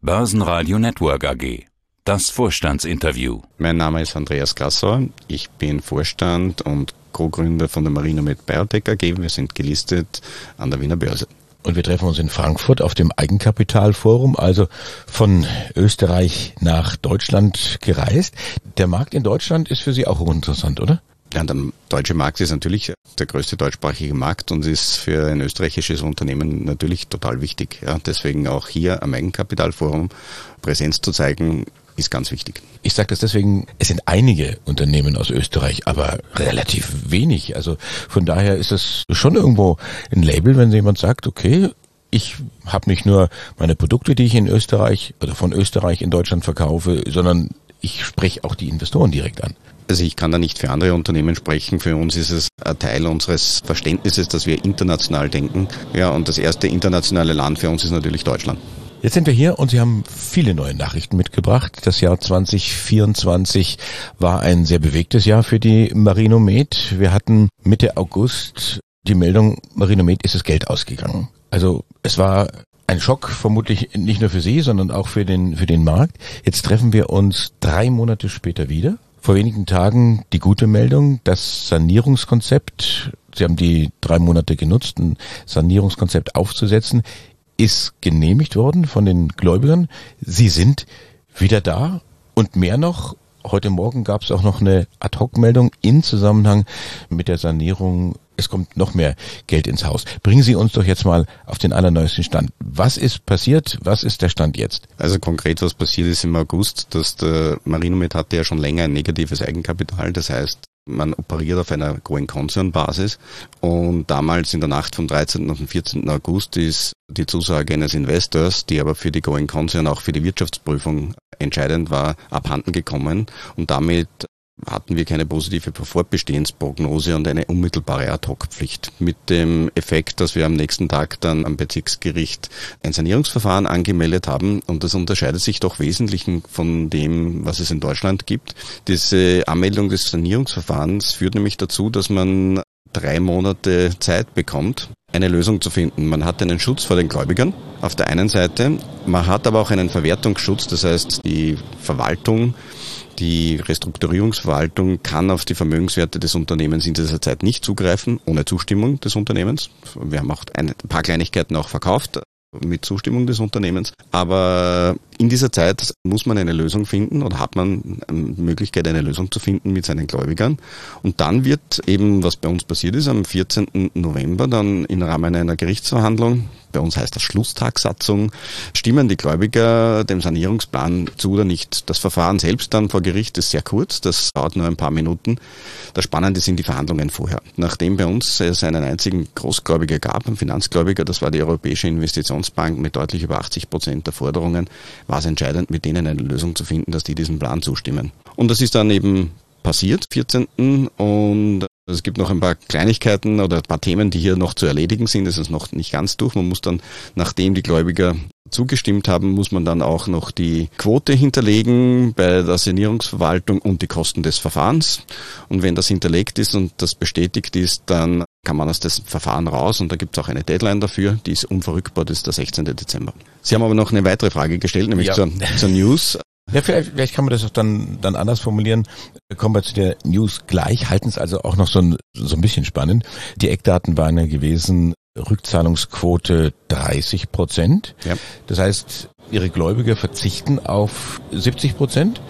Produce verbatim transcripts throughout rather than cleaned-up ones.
Börsenradio Network A G. Das Vorstandsinterview. Mein Name ist Andreas Grassauer. Ich bin Vorstand und Co-Gründer von der Marinomed Biotech A G. Wir sind gelistet an der Wiener Börse. Und wir treffen uns in Frankfurt auf dem Eigenkapitalforum, also von Österreich nach Deutschland gereist. Der Markt in Deutschland ist für Sie auch hochinteressant, oder? Ja, der deutsche Markt ist natürlich der größte deutschsprachige Markt und ist für ein österreichisches Unternehmen natürlich total wichtig. Ja, deswegen auch hier am Eigenkapitalforum Präsenz zu zeigen, ist ganz wichtig. Ich sage das deswegen, es sind einige Unternehmen aus Österreich, aber relativ wenig. Also von daher ist es schon irgendwo ein Label, wenn jemand sagt, okay, ich habe nicht nur meine Produkte, die ich in Österreich oder von Österreich in Deutschland verkaufe, sondern ich spreche auch die Investoren direkt an. Also ich kann da nicht für andere Unternehmen sprechen. Für uns ist es ein Teil unseres Verständnisses, dass wir international denken. Ja, und das erste internationale Land für uns ist natürlich Deutschland. Jetzt sind wir hier und Sie haben viele neue Nachrichten mitgebracht. Das Jahr zwanzig vierundzwanzig war ein sehr bewegtes Jahr für die Marinomed. Wir hatten Mitte August die Meldung, Marinomed ist das Geld ausgegangen. Also es war ein Schock, vermutlich nicht nur für Sie, sondern auch für den, für den Markt. Jetzt treffen wir uns drei Monate später wieder. Vor wenigen Tagen die gute Meldung, das Sanierungskonzept, Sie haben die drei Monate genutzt, ein Sanierungskonzept aufzusetzen, ist genehmigt worden von den Gläubigern. Sie sind wieder da und mehr noch. Heute Morgen gab es auch noch eine Ad-Hoc-Meldung in Zusammenhang mit der Sanierung. Es kommt noch mehr Geld ins Haus. Bringen Sie uns doch jetzt mal auf den allerneuesten Stand. Was ist passiert? Was ist der Stand jetzt? Also konkret, was passiert ist im August, dass der Marinomed hatte ja schon länger ein negatives Eigenkapital. Das heißt, man operiert auf einer Going-Concern-Basis. Und damals in der Nacht vom dreizehnten auf den vierzehnten August ist die Zusage eines Investors, die aber für die Going-Concern auch für die Wirtschaftsprüfung entscheidend war, abhanden gekommen. Und damit hatten wir keine positive Fortbestehensprognose und eine unmittelbare Ad-Hoc-Pflicht. Mit dem Effekt, dass wir am nächsten Tag dann am Bezirksgericht ein Sanierungsverfahren angemeldet haben. Und das unterscheidet sich doch wesentlich von dem, was es in Deutschland gibt. Diese Anmeldung des Sanierungsverfahrens führt nämlich dazu, dass man drei Monate Zeit bekommt, eine Lösung zu finden. Man hat einen Schutz vor den Gläubigern auf der einen Seite, man hat aber auch einen Verwertungsschutz, das heißt die Verwaltung, die Restrukturierungsverwaltung kann auf die Vermögenswerte des Unternehmens in dieser Zeit nicht zugreifen, ohne Zustimmung des Unternehmens. Wir haben auch ein paar Kleinigkeiten auch verkauft mit Zustimmung des Unternehmens. Aber in dieser Zeit muss man eine Lösung finden oder hat man eine Möglichkeit, eine Lösung zu finden mit seinen Gläubigern. Und dann wird eben, was bei uns passiert ist, am vierzehnten November dann im Rahmen einer Gerichtsverhandlung, bei uns heißt das Schlusstagsatzung, stimmen die Gläubiger dem Sanierungsplan zu oder nicht. Das Verfahren selbst dann vor Gericht ist sehr kurz, das dauert nur ein paar Minuten. Das Spannende sind die Verhandlungen vorher. Nachdem bei uns es einen einzigen Großgläubiger gab, einen Finanzgläubiger, das war die Europäische Investitionsbank mit deutlich über achtzig Prozent der Forderungen, war es entscheidend, mit denen eine Lösung zu finden, dass die diesem Plan zustimmen. Und das ist dann eben passiert, vierzehnten und es gibt noch ein paar Kleinigkeiten oder ein paar Themen, die hier noch zu erledigen sind. Es ist noch nicht ganz durch. Man muss dann, nachdem die Gläubiger zugestimmt haben, muss man dann auch noch die Quote hinterlegen bei der Sanierungsverwaltung und die Kosten des Verfahrens. Und wenn das hinterlegt ist und das bestätigt ist, dann kann man aus dem Verfahren raus und da gibt es auch eine Deadline dafür, die ist unverrückbar, das ist der sechzehnten Dezember. Sie haben aber noch eine weitere Frage gestellt, nämlich ja. zur, zur News. Ja, vielleicht, vielleicht kann man das auch dann, dann anders formulieren. Kommen wir zu der News gleich, halten es also auch noch so ein, so ein bisschen spannend. Die Eckdaten waren ja gewesen, Rückzahlungsquote dreißig Prozent. Ja. Das heißt, Ihre Gläubiger verzichten auf siebzig Prozent.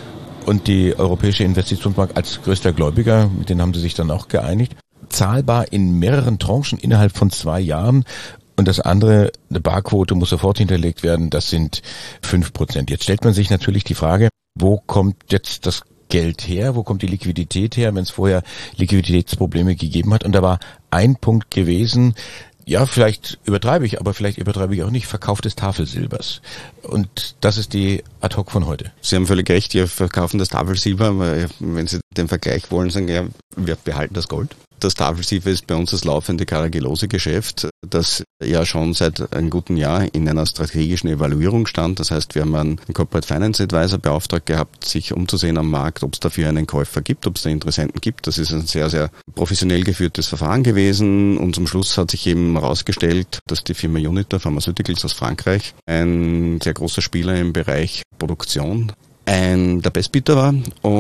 Und die Europäische Investitionsbank als größter Gläubiger, mit denen haben Sie sich dann auch geeinigt, zahlbar in mehreren Tranchen innerhalb von zwei Jahren. Und das andere, eine Barquote muss sofort hinterlegt werden, das sind fünf Prozent. Jetzt stellt man sich natürlich die Frage, wo kommt jetzt das Geld her, wo kommt die Liquidität her, wenn es vorher Liquiditätsprobleme gegeben hat. Und da war ein Punkt gewesen, ja, vielleicht übertreibe ich, aber vielleicht übertreibe ich auch nicht, Verkauf des Tafelsilbers. Und das ist die Ad-Hoc von heute. Sie haben völlig recht, wir verkaufen das Tafelsilber, weil wenn Sie den Vergleich wollen, sagen ja, wir behalten das Gold. Das Tafelsilber ist bei uns das laufende Carragelose-Geschäft, das ja schon seit einem guten Jahr in einer strategischen Evaluierung stand. Das heißt, wir haben einen Corporate Finance Advisor beauftragt gehabt, sich umzusehen am Markt, ob es dafür einen Käufer gibt, ob es da Interessenten gibt. Das ist ein sehr, sehr professionell geführtes Verfahren gewesen und zum Schluss hat sich eben herausgestellt, dass die Firma Unitor Pharmaceuticals aus Frankreich, ein sehr großer Spieler im Bereich Produktion, ein der Bestbieter war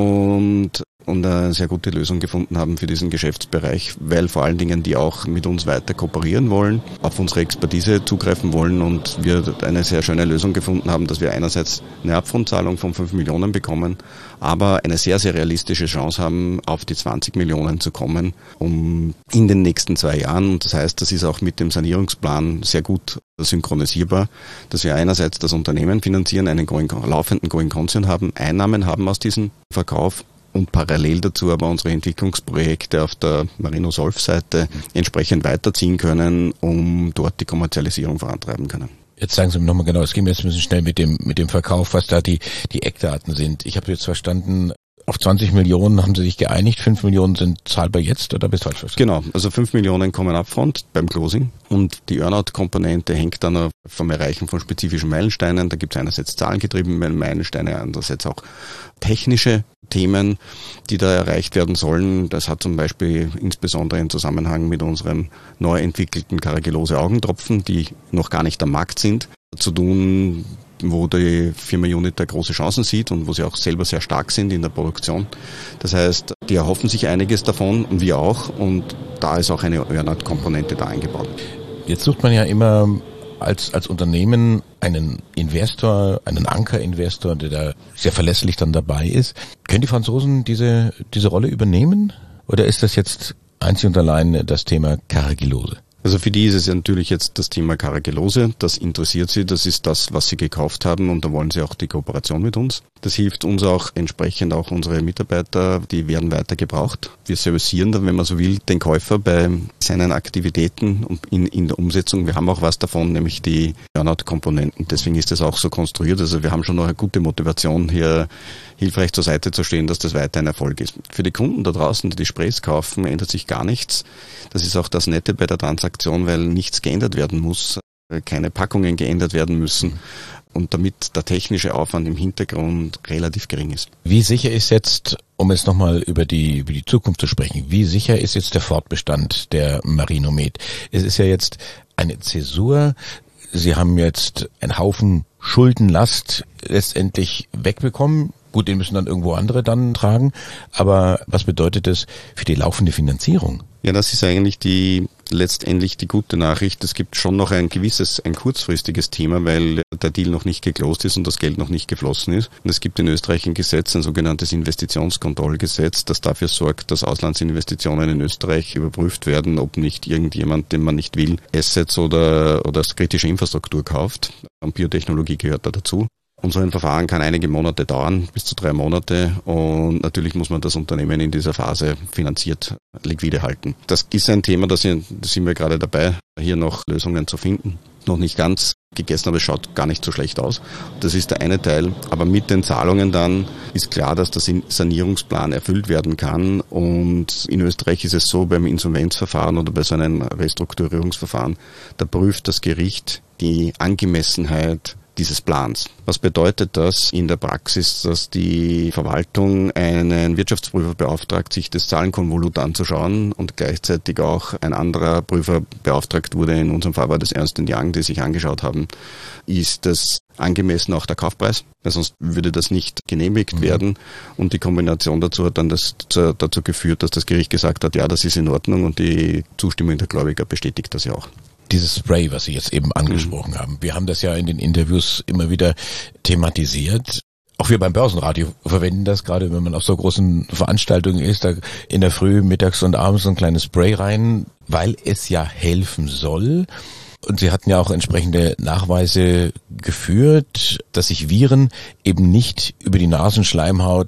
und und eine sehr gute Lösung gefunden haben für diesen Geschäftsbereich, weil vor allen Dingen die auch mit uns weiter kooperieren wollen, auf unsere Expertise zugreifen wollen und wir eine sehr schöne Lösung gefunden haben, dass wir einerseits eine Upfront-Zahlung von fünf Millionen bekommen, aber eine sehr, sehr realistische Chance haben, auf die zwanzig Millionen zu kommen, um in den nächsten zwei Jahren. Und das heißt, das ist auch mit dem Sanierungsplan sehr gut synchronisierbar, dass wir einerseits das Unternehmen finanzieren, einen going, laufenden Going Concern haben, Einnahmen haben aus diesem Verkauf, und parallel dazu aber unsere Entwicklungsprojekte auf der Marino-Solf-Seite entsprechend weiterziehen können, um dort die Kommerzialisierung vorantreiben können. Jetzt sagen Sie mir nochmal genau, es ging mir jetzt ein bisschen schnell mit dem mit dem Verkauf, was da die die Eckdaten sind. Ich habe jetzt verstanden, auf zwanzig Millionen haben Sie sich geeinigt, fünf Millionen sind zahlbar jetzt, oder bist du falsch verstanden? Genau, also fünf Millionen kommen upfront beim Closing und die Earnout-Komponente hängt dann vom Erreichen von spezifischen Meilensteinen. Da gibt es einerseits zahlengetriebene Meilensteine, andererseits auch technische Themen, die da erreicht werden sollen. Das hat zum Beispiel insbesondere im Zusammenhang mit unserem neu entwickelten Carragelose Augentropfen, die noch gar nicht am Markt sind, zu tun, wo die Firma Unitor große Chancen sieht und wo sie auch selber sehr stark sind in der Produktion. Das heißt, die erhoffen sich einiges davon und wir auch und da ist auch eine Earnout-Komponente da eingebaut. Jetzt sucht man ja immer als als Unternehmen einen Investor, einen Ankerinvestor, der da sehr verlässlich dann dabei ist. Können die Franzosen diese diese Rolle übernehmen oder ist das jetzt einzig und allein das Thema Carragelose? Also für die ist es ja natürlich jetzt das Thema Carragelose, das interessiert sie, das ist das, was sie gekauft haben und da wollen sie auch die Kooperation mit uns. Das hilft uns auch entsprechend, auch unsere Mitarbeiter, die werden weiter gebraucht. Wir servicieren dann, wenn man so will, den Käufer bei seinen Aktivitäten und in, in der Umsetzung. Wir haben auch was davon, nämlich die Earnout-Komponenten. Deswegen ist das auch so konstruiert. Also wir haben schon noch eine gute Motivation, hier hilfreich zur Seite zu stehen, dass das weiter ein Erfolg ist. Für die Kunden da draußen, die die Sprays kaufen, ändert sich gar nichts. Das ist auch das Nette bei der Transaktion, weil nichts geändert werden muss, keine Packungen geändert werden müssen und damit der technische Aufwand im Hintergrund relativ gering ist. Wie sicher ist jetzt, um jetzt nochmal über die, über die Zukunft zu sprechen, wie sicher ist jetzt der Fortbestand der Marinomed? Es ist ja jetzt eine Zäsur. Sie haben jetzt einen Haufen Schuldenlast letztendlich wegbekommen. Gut, den müssen dann irgendwo andere dann tragen. Aber was bedeutet das für die laufende Finanzierung? Ja, das ist eigentlich die letztendlich die gute Nachricht. Es gibt schon noch ein gewisses, ein kurzfristiges Thema, weil der Deal noch nicht geclosed ist und das Geld noch nicht geflossen ist. Und es gibt in Österreich ein Gesetz, ein sogenanntes Investitionskontrollgesetz, das dafür sorgt, dass Auslandsinvestitionen in Österreich überprüft werden, ob nicht irgendjemand, den man nicht will, Assets oder, oder kritische Infrastruktur kauft. Und Biotechnologie gehört da dazu. Und so ein Verfahren kann einige Monate dauern, bis zu drei Monate. Und natürlich muss man das Unternehmen in dieser Phase finanziert liquide halten. Das ist ein Thema, da sind wir gerade dabei, hier noch Lösungen zu finden. Noch nicht ganz gegessen, aber es schaut gar nicht so schlecht aus. Das ist der eine Teil. Aber mit den Zahlungen dann ist klar, dass der Sanierungsplan erfüllt werden kann. Und in Österreich ist es so, beim Insolvenzverfahren oder bei so einem Restrukturierungsverfahren, da prüft das Gericht die Angemessenheit dieses Plans. Was bedeutet das in der Praxis, dass die Verwaltung einen Wirtschaftsprüfer beauftragt, sich das Zahlenkonvolut anzuschauen und gleichzeitig auch ein anderer Prüfer beauftragt wurde, in unserem Fall war das Ernst und Young, die sich angeschaut haben, ist das angemessen auch der Kaufpreis, weil sonst würde das nicht genehmigt mhm. werden und die Kombination dazu hat dann das, dazu geführt, dass das Gericht gesagt hat, ja, das ist in Ordnung und die Zustimmung der Gläubiger bestätigt das ja auch. Dieses Spray, was Sie jetzt eben angesprochen mhm. haben. Wir haben das ja in den Interviews immer wieder thematisiert. Auch wir beim Börsenradio verwenden das, gerade wenn man auf so großen Veranstaltungen ist, da in der Früh, mittags und abends so ein kleines Spray rein, weil es ja helfen soll. Und Sie hatten ja auch entsprechende Nachweise geführt, dass sich Viren eben nicht über die Nasenschleimhaut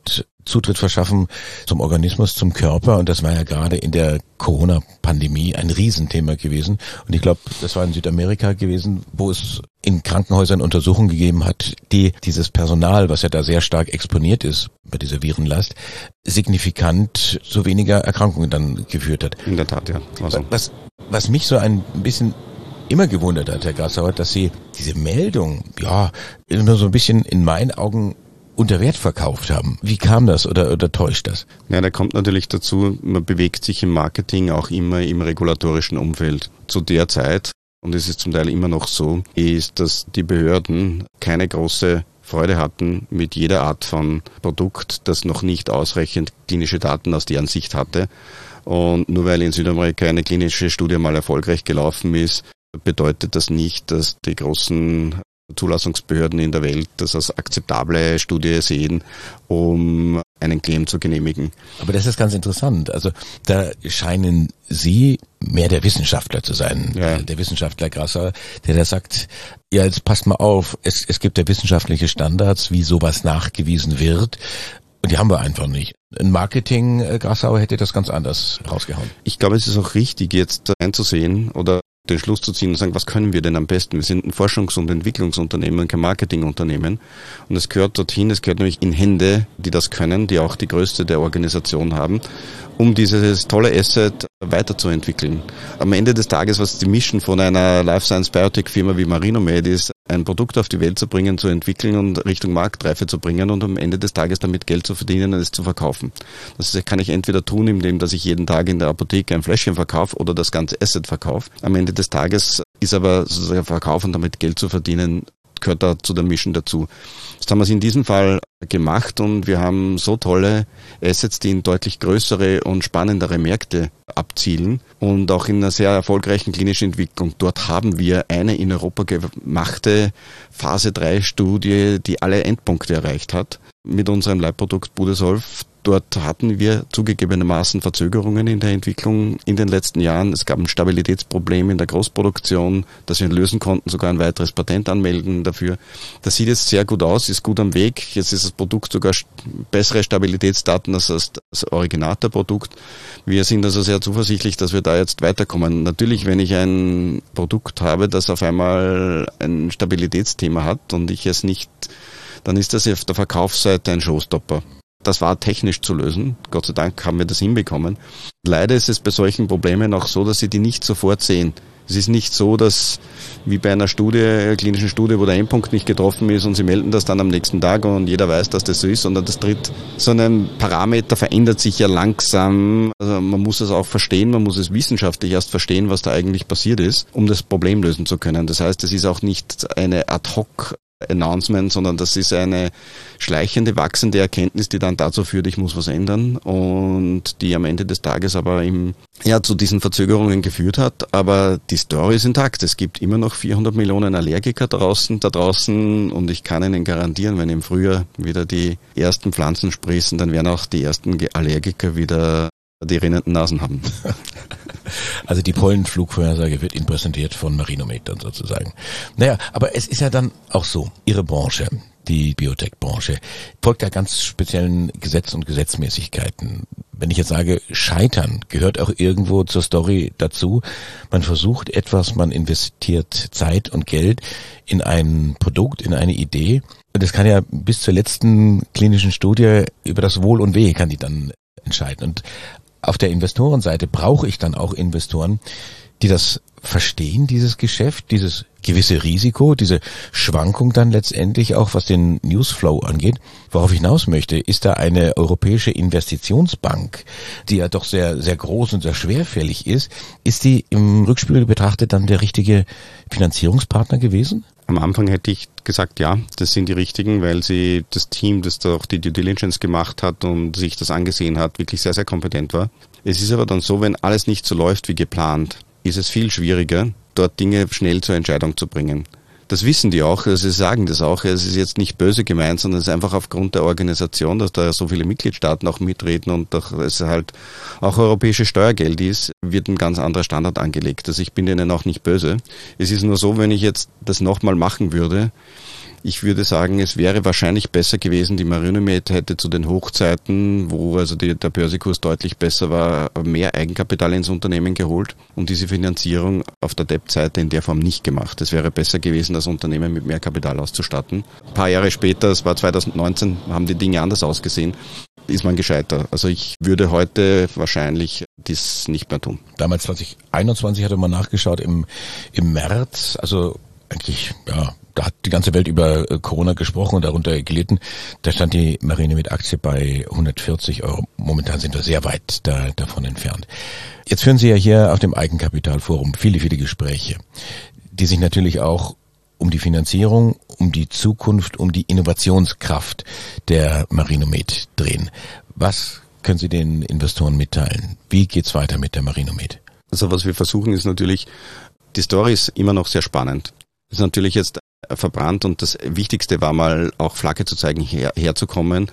Zutritt verschaffen zum Organismus, zum Körper. Und das war ja gerade in der Corona-Pandemie ein Riesenthema gewesen. Und ich glaube, das war in Südamerika gewesen, wo es in Krankenhäusern Untersuchungen gegeben hat, die dieses Personal, was ja da sehr stark exponiert ist bei dieser Virenlast, signifikant zu weniger Erkrankungen dann geführt hat. In der Tat, ja. Also. Was, was mich so ein bisschen immer gewundert hat, Herr Grassauer, dass Sie diese Meldung, ja, nur so ein bisschen in meinen Augen unter Wert verkauft haben. Wie kam das oder, oder täuscht das? Ja, da kommt natürlich dazu, man bewegt sich im Marketing auch immer im regulatorischen Umfeld. Zu der Zeit, und es ist zum Teil immer noch so, ist, dass die Behörden keine große Freude hatten mit jeder Art von Produkt, das noch nicht ausreichend klinische Daten aus deren Sicht hatte. Und nur weil in Südamerika eine klinische Studie mal erfolgreich gelaufen ist, bedeutet das nicht, dass die großen Zulassungsbehörden in der Welt das als akzeptable Studie sehen, um einen Claim zu genehmigen. Aber das ist ganz interessant. Also da scheinen Sie mehr der Wissenschaftler zu sein. Ja. Der Wissenschaftler Grassauer, der da sagt, ja, jetzt passt mal auf, es, es gibt ja wissenschaftliche Standards, wie sowas nachgewiesen wird. Und die haben wir einfach nicht. Ein Marketing, äh, Grassauer hätte das ganz anders rausgehauen. Ich glaube, es ist auch richtig, jetzt einzusehen oder den Schluss zu ziehen und sagen, was können wir denn am besten? Wir sind ein Forschungs- und Entwicklungsunternehmen, kein Marketingunternehmen. Und es gehört dorthin, es gehört nämlich in Hände, die das können, die auch die Größe der Organisation haben, um dieses tolle Asset weiterzuentwickeln. Am Ende des Tages, was die Mission von einer Life Science Biotech Firma wie Marinomed ist, ein Produkt auf die Welt zu bringen, zu entwickeln und Richtung Marktreife zu bringen und am Ende des Tages damit Geld zu verdienen und es zu verkaufen. Das kann ich entweder tun, indem dass ich jeden Tag in der Apotheke ein Fläschchen verkaufe oder das ganze Asset verkaufe. Am Ende des Tages ist aber sozusagen Verkauf und damit Geld zu verdienen, gehört da zu der Mission dazu. Das haben wir in diesem Fall gemacht und wir haben so tolle Assets, die in deutlich größere und spannendere Märkte abzielen und auch in einer sehr erfolgreichen klinischen Entwicklung. Dort haben wir eine in Europa gemachte Phase drei Studie, die alle Endpunkte erreicht hat mit unserem Leitprodukt Budesolv. Dort hatten wir zugegebenermaßen Verzögerungen in der Entwicklung in den letzten Jahren. Es gab ein Stabilitätsproblem in der Großproduktion, das wir lösen konnten, sogar ein weiteres Patent anmelden dafür. Das sieht jetzt sehr gut aus, ist gut am Weg. Jetzt ist das Produkt sogar bessere Stabilitätsdaten als das Originalprodukt. Wir sind also sehr zuversichtlich, dass wir da jetzt weiterkommen. Natürlich, wenn ich ein Produkt habe, das auf einmal ein Stabilitätsthema hat und ich es nicht, dann ist das auf der Verkaufsseite ein Showstopper. Das war technisch zu lösen. Gott sei Dank haben wir das hinbekommen. Leider ist es bei solchen Problemen auch so, dass Sie die nicht sofort sehen. Es ist nicht so, dass wie bei einer Studie, einer klinischen Studie, wo der Endpunkt nicht getroffen ist und Sie melden das dann am nächsten Tag und jeder weiß, dass das so ist, sondern das tritt, so ein Parameter verändert sich ja langsam. Also man muss es auch verstehen, man muss es wissenschaftlich erst verstehen, was da eigentlich passiert ist, um das Problem lösen zu können. Das heißt, es ist auch nicht eine Ad-hoc Announcement, sondern das ist eine schleichende, wachsende Erkenntnis, die dann dazu führt, ich muss was ändern und die am Ende des Tages aber im, ja, zu diesen Verzögerungen geführt hat. Aber die Story ist intakt. Es gibt immer noch vierhundert Millionen Allergiker draußen, da draußen und ich kann Ihnen garantieren, wenn im Frühjahr wieder die ersten Pflanzen sprießen, dann werden auch die ersten Allergiker wieder die rinnenden Nasen haben. Also die Pollenflugvorhersage wird Ihnen präsentiert von Marinomed dann sozusagen. Naja, aber es ist ja dann auch so, Ihre Branche, die Biotech-Branche, folgt ja ganz speziellen Gesetzen und Gesetzmäßigkeiten. Wenn ich jetzt sage, Scheitern gehört auch irgendwo zur Story dazu. Man versucht etwas, man investiert Zeit und Geld in ein Produkt, in eine Idee. Und das kann ja bis zur letzten klinischen Studie über das Wohl und Wehe kann die dann entscheiden. Und auf der Investorenseite brauche ich dann auch Investoren, die das verstehen, dieses Geschäft, dieses gewisse Risiko, diese Schwankung dann letztendlich auch, was den Newsflow angeht. Worauf ich hinaus möchte, ist da eine europäische Investitionsbank, die ja doch sehr, sehr groß und sehr schwerfällig ist. Ist die im Rückspiegel betrachtet dann der richtige Finanzierungspartner gewesen? Am Anfang hätte ich gesagt, ja, das sind die richtigen, weil sie das Team, das da auch die Due Diligence gemacht hat und sich das angesehen hat, wirklich sehr, sehr kompetent war. Es ist aber dann so, wenn alles nicht so läuft wie geplant, ist es viel schwieriger, dort Dinge schnell zur Entscheidung zu bringen. Das wissen die auch, also sie sagen das auch, es ist jetzt nicht böse gemeint, sondern es ist einfach aufgrund der Organisation, dass da so viele Mitgliedstaaten auch mitreden und dass es halt auch europäisches Steuergeld ist, wird ein ganz anderer Standard angelegt. Also ich bin denen auch nicht böse. Es ist nur so, wenn ich jetzt das nochmal machen würde, Ich würde sagen, es wäre wahrscheinlich besser gewesen, die Marinomed hätte zu den Hochzeiten, wo also die, der Börsekurs deutlich besser war, mehr Eigenkapital ins Unternehmen geholt und diese Finanzierung auf der Debt-Seite in der Form nicht gemacht. Es wäre besser gewesen, das Unternehmen mit mehr Kapital auszustatten. Ein paar Jahre später, es war zwanzig neunzehn, haben die Dinge anders ausgesehen, ist man gescheiter. Also ich würde heute wahrscheinlich dies nicht mehr tun. Damals zwanzig einundzwanzig hatte man nachgeschaut im, im März, also eigentlich, ja, da hat die ganze Welt über Corona gesprochen und darunter gelitten. Da stand die Marinomed-Aktie bei hundertvierzig Euro. Momentan sind wir sehr weit da, davon entfernt. Jetzt führen Sie ja hier auf dem Eigenkapitalforum viele, viele Gespräche, die sich natürlich auch um die Finanzierung, um die Zukunft, um die Innovationskraft der Marinomed drehen. Was können Sie den Investoren mitteilen? Wie geht's weiter mit der Marinomed? Also was wir versuchen ist natürlich, die Story ist immer noch sehr spannend. Ist natürlich jetzt verbrannt und das Wichtigste war mal auch Flagge zu zeigen, her, herzukommen,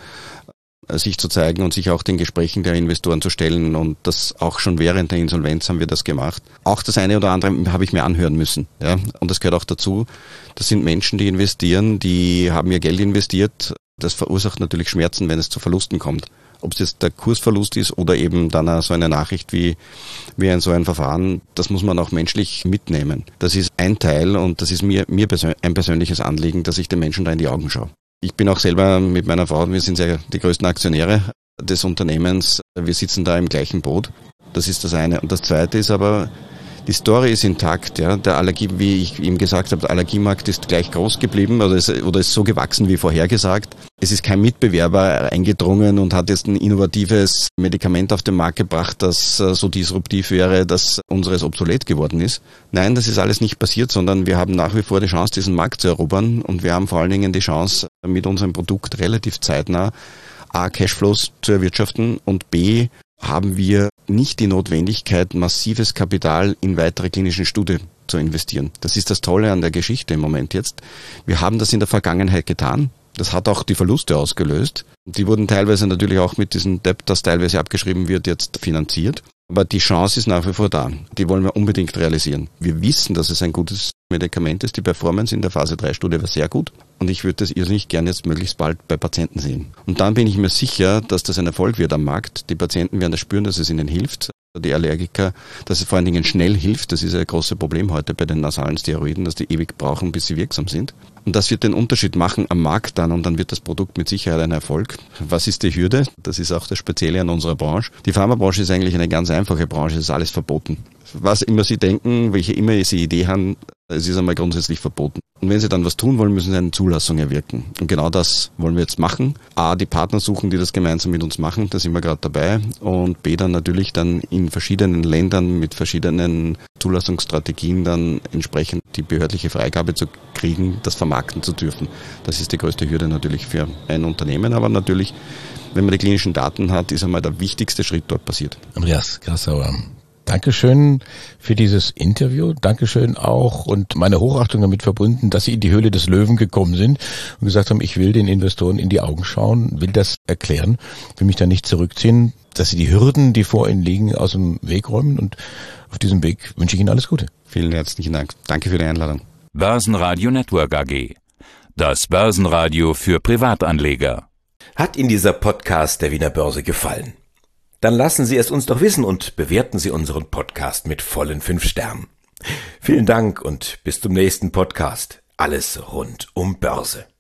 sich zu zeigen und sich auch den Gesprächen der Investoren zu stellen und das auch schon während der Insolvenz haben wir das gemacht. Auch das eine oder andere habe ich mir anhören müssen, ja, und das gehört auch dazu. Das sind Menschen, die investieren, die haben ihr Geld investiert. Das verursacht natürlich Schmerzen, wenn es zu Verlusten kommt. Ob es jetzt der Kursverlust ist oder eben dann so eine Nachricht wie, wie ein so ein Verfahren, das muss man auch menschlich mitnehmen. Das ist ein Teil und das ist mir, mir persö- ein persönliches Anliegen, dass ich den Menschen da in die Augen schaue. Ich bin auch selber mit meiner Frau, wir sind ja die größten Aktionäre des Unternehmens, wir sitzen da im gleichen Boot. Das ist das eine. Und das zweite ist aber, die Story ist intakt, ja. Der Allergie, wie ich ihm gesagt habe, der Allergiemarkt ist gleich groß geblieben oder ist, oder ist so gewachsen wie vorhergesagt. Es ist kein Mitbewerber eingedrungen und hat jetzt ein innovatives Medikament auf den Markt gebracht, das so disruptiv wäre, dass unseres obsolet geworden ist. Nein, das ist alles nicht passiert, sondern wir haben nach wie vor die Chance, diesen Markt zu erobern und wir haben vor allen Dingen die Chance, mit unserem Produkt relativ zeitnah A, Cashflows zu erwirtschaften und B, haben wir nicht die Notwendigkeit, massives Kapital in weitere klinische Studien zu investieren. Das ist das Tolle an der Geschichte im Moment jetzt. Wir haben das in der Vergangenheit getan. Das hat auch die Verluste ausgelöst. Die wurden teilweise natürlich auch mit diesem Debt, das teilweise abgeschrieben wird, jetzt finanziert. Aber die Chance ist nach wie vor da. Die wollen wir unbedingt realisieren. Wir wissen, dass es ein gutes Medikament ist. Die Performance in der Phase drei Studie war sehr gut. Und ich würde das irrsinnig gern jetzt möglichst bald bei Patienten sehen. Und dann bin ich mir sicher, dass das ein Erfolg wird am Markt. Die Patienten werden das spüren, dass es ihnen hilft. Die Allergiker, dass es vor allen Dingen schnell hilft. Das ist ein großes Problem heute bei den nasalen Steroiden, dass die ewig brauchen, bis sie wirksam sind. Und das wird den Unterschied machen am Markt dann und dann wird das Produkt mit Sicherheit ein Erfolg. Was ist die Hürde? Das ist auch das Spezielle an unserer Branche. Die Pharmabranche ist eigentlich eine ganz einfache Branche, es ist alles verboten. Was immer Sie denken, welche immer Sie Idee haben, es ist einmal grundsätzlich verboten. Und wenn Sie dann was tun wollen, müssen Sie eine Zulassung erwirken. Und genau das wollen wir jetzt machen. A, die Partner suchen, die das gemeinsam mit uns machen, da sind wir gerade dabei. Und B, dann natürlich dann in verschiedenen Ländern mit verschiedenen Zulassungsstrategien dann entsprechend die behördliche Freigabe zu kriegen, das vermarkten zu dürfen. Das ist die größte Hürde natürlich für ein Unternehmen, aber natürlich, wenn man die klinischen Daten hat, ist einmal der wichtigste Schritt dort passiert. Andreas Grassauer, Dankeschön für dieses Interview. Dankeschön auch und meine Hochachtung damit verbunden, dass Sie in die Höhle des Löwen gekommen sind und gesagt haben, ich will den Investoren in die Augen schauen, will das erklären, will mich da nicht zurückziehen, dass Sie die Hürden, die vor Ihnen liegen, aus dem Weg räumen und auf diesem Weg wünsche ich Ihnen alles Gute. Vielen herzlichen Dank. Danke für die Einladung. Börsenradio Network A G. Das Börsenradio für Privatanleger. Hat Ihnen dieser Podcast der Wiener Börse gefallen? Dann lassen Sie es uns doch wissen und bewerten Sie unseren Podcast mit vollen fünf Sternen. Vielen Dank und bis zum nächsten Podcast. Alles rund um Börse.